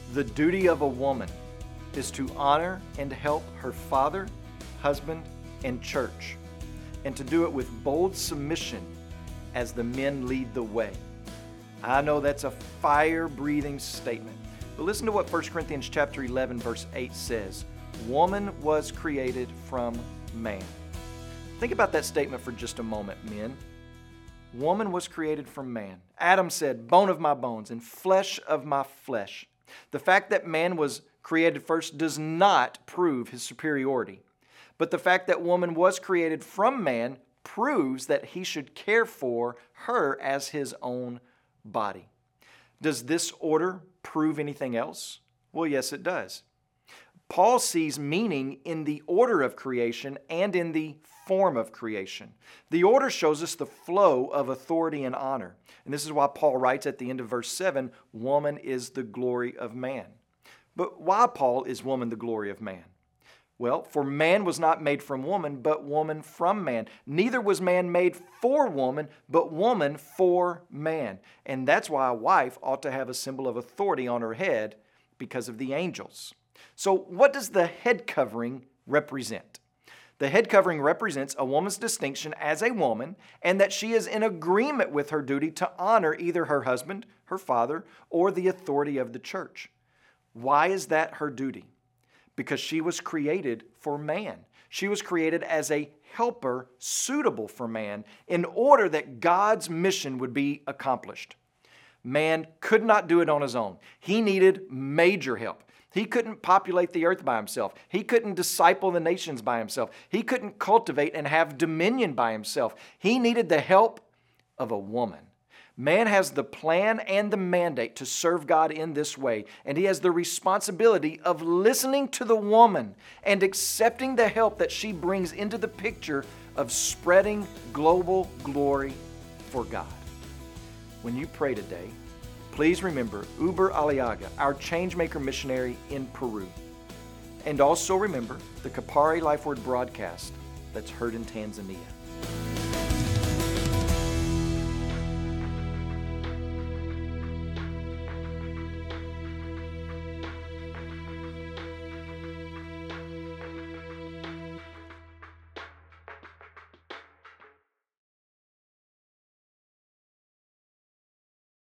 The duty of a woman is to honor and help her father, husband, and church, and to do it with bold submission as the men lead the way. I know that's a fire-breathing statement, but listen to what 1 Corinthians chapter 11, verse 8 says. Woman was created from man. Think about that statement for just a moment, men. Woman was created from man. Adam said, bone of my bones and flesh of my flesh. The fact that man was created first does not prove his superiority. But the fact that woman was created from man proves that he should care for her as his own body. Does this order prove anything else? Well, yes, it does. Paul sees meaning in the order of creation and in the form of creation. The order shows us the flow of authority and honor. And this is why Paul writes at the end of verse 7, woman is the glory of man. But why, Paul, is woman the glory of man? Well, for man was not made from woman, but woman from man. Neither was man made for woman, but woman for man. And that's why a wife ought to have a symbol of authority on her head because of the angels. So what does the head covering represent? The head covering represents a woman's distinction as a woman and that she is in agreement with her duty to honor either her husband, her father, or the authority of the church. Why is that her duty? Because she was created for man. She was created as a helper suitable for man in order that God's mission would be accomplished. Man could not do it on his own. He needed major help. He couldn't populate the earth by himself. He couldn't disciple the nations by himself. He couldn't cultivate and have dominion by himself. He needed the help of a woman. Man has the plan and the mandate to serve God in this way, and he has the responsibility of listening to the woman and accepting the help that she brings into the picture of spreading global glory for God. When you pray today, please remember Uber Aliaga, our Changemaker missionary in Peru. And also remember the Kapari Life Word broadcast that's heard in Tanzania.